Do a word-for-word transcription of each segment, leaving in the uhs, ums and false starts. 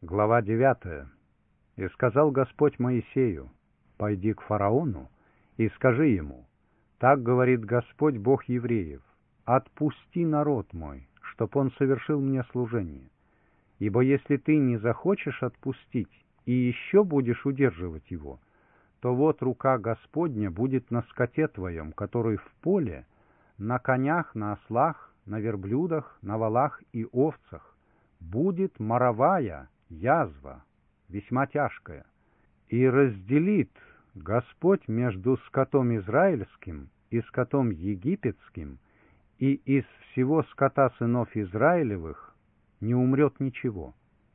Глава девятая. «И сказал Господь Моисею: пойди к фараону и скажи ему: так говорит Господь Бог евреев: отпусти народ мой, чтоб он совершил мне служение. Ибо если ты не захочешь отпустить и еще будешь удерживать его, то вот рука Господня будет на скоте твоем, который в поле, на конях, на ослах, на верблюдах, на волах и овцах, будет моровая язва, весьма тяжкая, и разделит Господь между скотом израильским и скотом египетским, и из всего скота сынов Израилевых не умрет ничего.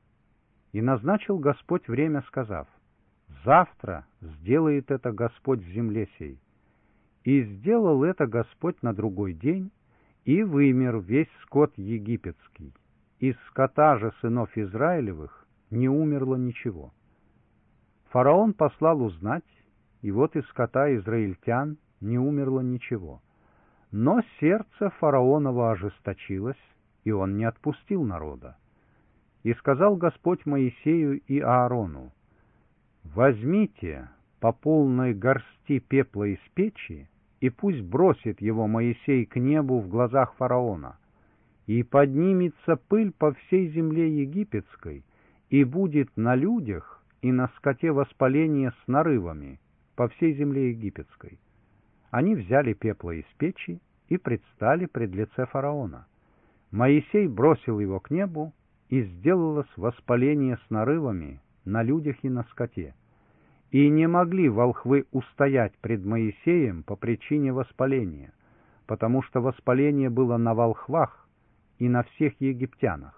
И назначил Господь время, сказав: завтра сделает это Господь в земле сей. И сделал это Господь на другой день, и вымер весь скот египетский. Из скота же сынов Израилевых не умерло ничего. Фараон послал узнать, и вот из скота израильтян не умерло ничего. Но сердце фараонова ожесточилось, и он не отпустил народа. И сказал Господь Моисею и Аарону: возьмите по полной горсти пепла из печи, и пусть бросит его Моисей к небу в глазах фараона, и поднимется пыль по всей земле египетской, и будет на людях и на скоте воспаление с нарывами по всей земле египетской. Они взяли пепла из печи и предстали пред лице фараона. Моисей бросил его к небу, и сделалось воспаление с нарывами на людях и на скоте. И не могли волхвы устоять пред Моисеем по причине воспаления, потому что воспаление было на волхвах и на всех египтянах.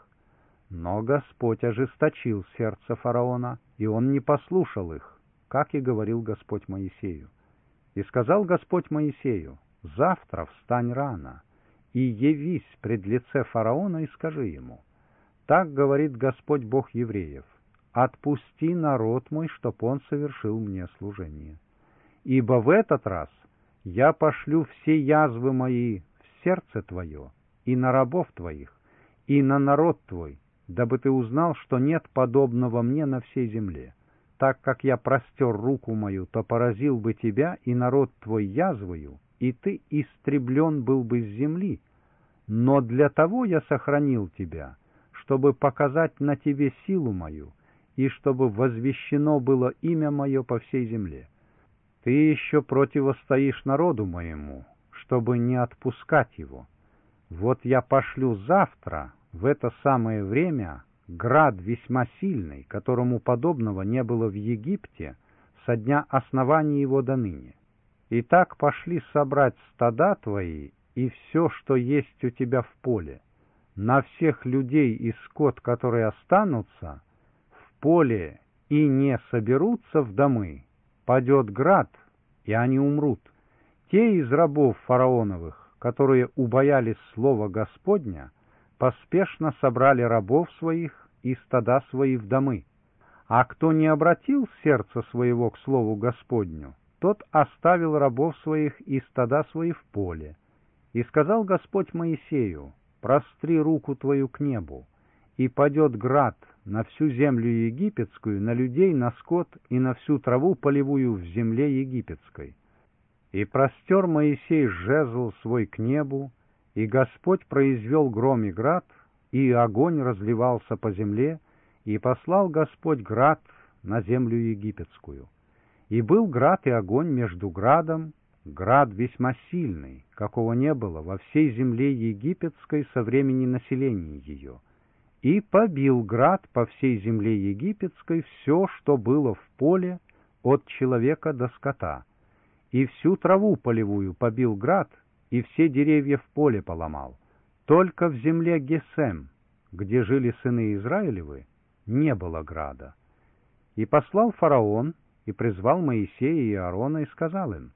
Но Господь ожесточил сердце фараона, и он не послушал их, как и говорил Господь Моисею. И сказал Господь Моисею: завтра встань рано, и явись пред лице фараона, и скажи ему: так говорит Господь Бог евреев: отпусти народ мой, чтоб он совершил мне служение. Ибо в этот раз я пошлю все язвы мои в сердце твое, и на рабов твоих, и на народ твой, дабы ты узнал, что нет подобного мне на всей земле. Так как я простер руку мою, то поразил бы тебя и народ твой язвою, и ты истреблен был бы с земли. Но для того я сохранил тебя, чтобы показать на тебе силу мою, и чтобы возвещено было имя мое по всей земле. Ты еще противостоишь народу моему, чтобы не отпускать его. Вот я пошлю завтра в это самое время град весьма сильный, которому подобного не было в Египте со дня основания его до ныне. И так пошли собрать стада твои и все, что есть у тебя в поле. На всех людей и скот, которые останутся в поле и не соберутся в домы, падет град, и они умрут. Те из рабов фараоновых, которые убоялись слова Господня, поспешно собрали рабов своих и стада свои в домы. А кто не обратил сердце своего к слову Господню, тот оставил рабов своих и стада свои в поле. И сказал Господь Моисею: простри руку твою к небу, и падет град на всю землю египетскую, на людей, на скот и на всю траву полевую в земле египетской. И простер Моисей жезл свой к небу, и Господь произвел гром и град, и огонь разливался по земле, и послал Господь град на землю египетскую. И был град и огонь между градом, град весьма сильный, какого не было во всей земле египетской со времени населения ее. И побил град по всей земле египетской все, что было в поле, от человека до скота. И всю траву полевую побил град, и все деревья в поле поломал. Только в земле Гесем, где жили сыны Израилевы, не было града. И послал фараон, и призвал Моисея и Аарона, и сказал им: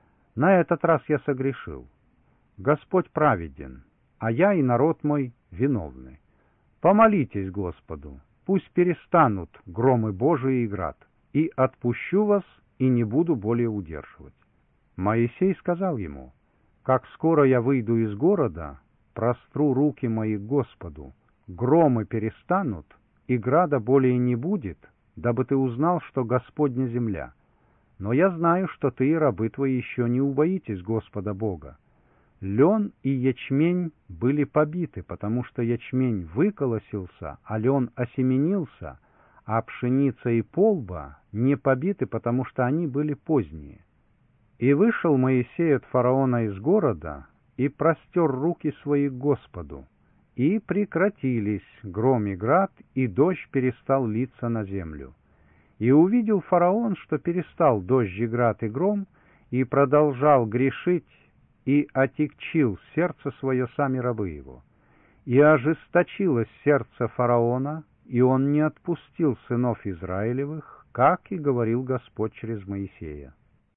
на этот раз я согрешил. Господь праведен, а я и народ мой виновны. Помолитесь Господу, пусть перестанут громы Божии и град, и отпущу вас, и не буду более удерживать. Моисей сказал ему: как скоро я выйду из города, простру руки мои к Господу, громы перестанут, и града более не будет, дабы ты узнал, что Господня земля. Но я знаю, что ты и рабы твои еще не убоитесь Господа Бога. Лен и ячмень были побиты, потому что ячмень выколосился, а лен осеменился, а пшеница и полба не побиты, потому что они были поздние. И вышел Моисей от фараона из города и простер руки свои к Господу, и прекратились гром и град, и дождь перестал литься на землю. И увидел фараон, что перестал дождь и град и гром, и продолжал грешить, и отягчил сердце свое сами рабы его. И ожесточилось сердце фараона, и он не отпустил сынов Израилевых, как и говорил Господь через Моисея.